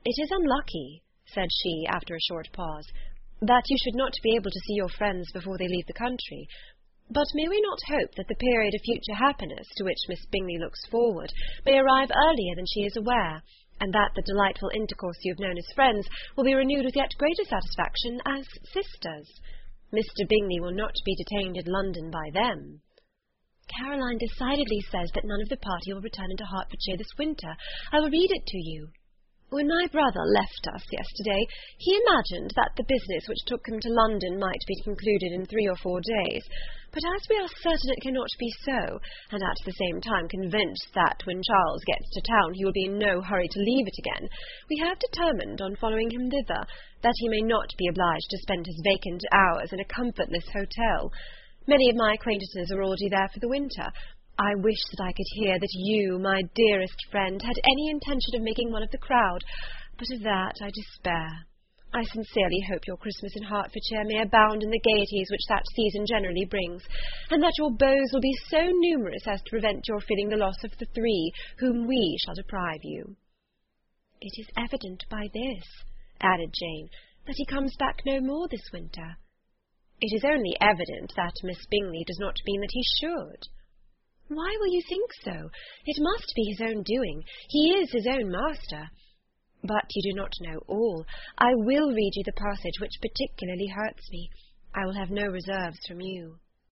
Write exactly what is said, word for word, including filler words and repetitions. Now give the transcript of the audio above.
"It is unlucky," said she, after a short pause, "that you should not be able to see your friends before they leave the country. But may we not hope that the period of future happiness to which Miss Bingley looks forward may arrive earlier than she is aware, and that the delightful intercourse you have known as friends will be renewed with yet greater satisfaction as sisters? Mister Bingley will not be detained in London by them." "Caroline decidedly says that none of the party will return into Hertfordshire this winter. I will read it to you. When my brother left us yesterday, he imagined that the business which took him to London might be concluded in three or four days, but as we are certain it cannot be so, and at the same time convinced that when Charles gets to town he will be in no hurry to leave it again, we have determined on following him thither, that he may not be obliged to spend his vacant hours in a comfortless hotel. Many of my acquaintances are already there for the winter. I wish that I could hear that you, my dearest friend, had any intention of making one of the crowd, but of that I despair. I sincerely hope your Christmas in Hertfordshire may abound in the gaieties which that season generally brings, and that your beaux will be so numerous as to prevent your feeling the loss of the three whom we shall deprive you." "It is evident by this," added Jane, "that he comes back no more this winter." "It is only evident that Miss Bingley does not mean that he should." "Why will you think so? It must be his own doing. He is his own master. But you do not know all. I will read you the passage which particularly hurts me. I will have no reserves from you."